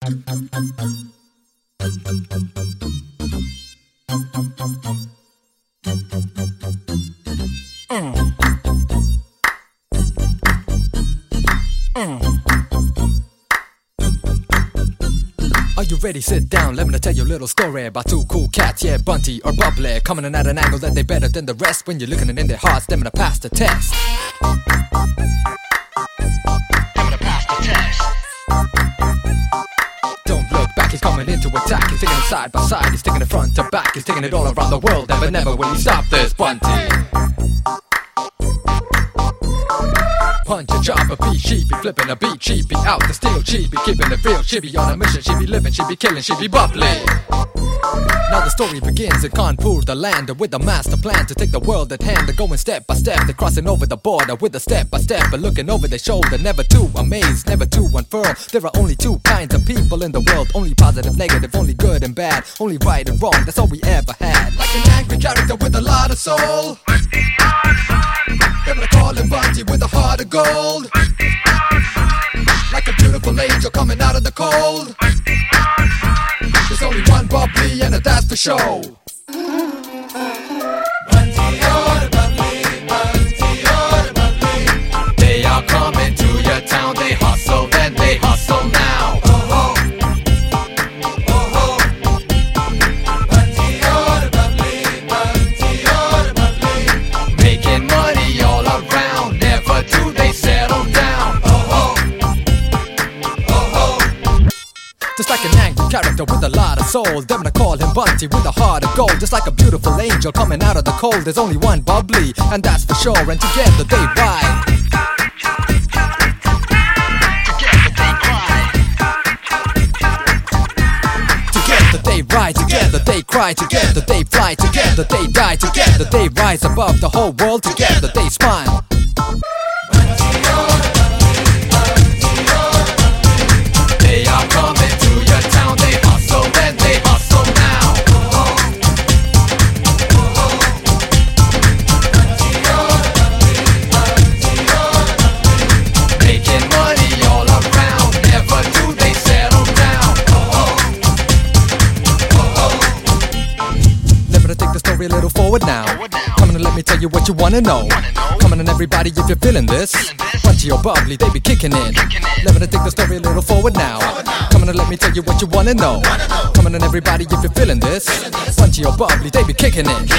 Are you ready? Sit down, let me tell you a little story about two cool cats, yeah, Bunty or Bubbly, coming in at an angle that they better than the rest. When you're looking in their hearts, them gonna pass the test. Don't look back, he's coming in to attack. He's taking it side by side, he's taking it front to back. He's taking it all around the world, never will he stop this Bunty. Punch a chop, a beat, she be flipping a beat, she be out to steal, she be keeping it real, she be on a mission, she be living, she be killing, she be bubbly. Now the story begins in Kanpur, the land with a master plan to take the world at hand. They're going step by step, they're crossing over the border with a step by step, but looking over their shoulder, never too amazed, never too unfurled. There are only two kinds of people in the world, only positive, negative, only good and bad, only right and wrong, that's all we ever had. Like an angry character with a lot of soul, they're gonna call him Bunty with a heart of gold. Like a beautiful angel coming out of the cold. There's only one bubbly and that's for show. Bunty or the bubbly, Bunty or the bubbly. They are coming to your town, they hustle, then they hustle now. Oh ho, oh ho. Bunty or the bubbly, Bunty or the bubbly. Making money all around, never do they settle down. Oh ho, oh ho. Just like an angry character with a lot of soul, they're gonna call him Bunty with a heart of gold. Just like a beautiful angel coming out of the cold, there's only one bubbly, and that's for sure. And together they ride, together they cry, together they ride, together they cry, together they fly, together they die, together they rise above the whole world, together they smile. They are coming to your town, they hustle, then they hustle now. Making money all around, never do they settle down. Never to take the story a little forward now. Come on and let me tell you what you wanna know. Come on and everybody, if you're feeling this, Bunty or Bubbly, they be kicking it. Never to take the story a little forward now. Come on and let me tell you what you wanna know. Come on and everybody, if you're feeling this, Bunty or Bubbly, they be kicking it.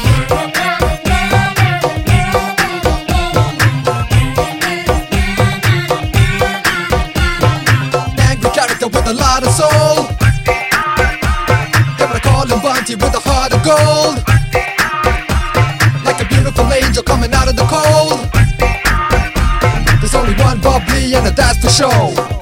Angry character with a lot of soul, they're gonna call him Bunty with a heart of gold. Like a beautiful angel coming out of the cold. There's only one bubbly and that's for show.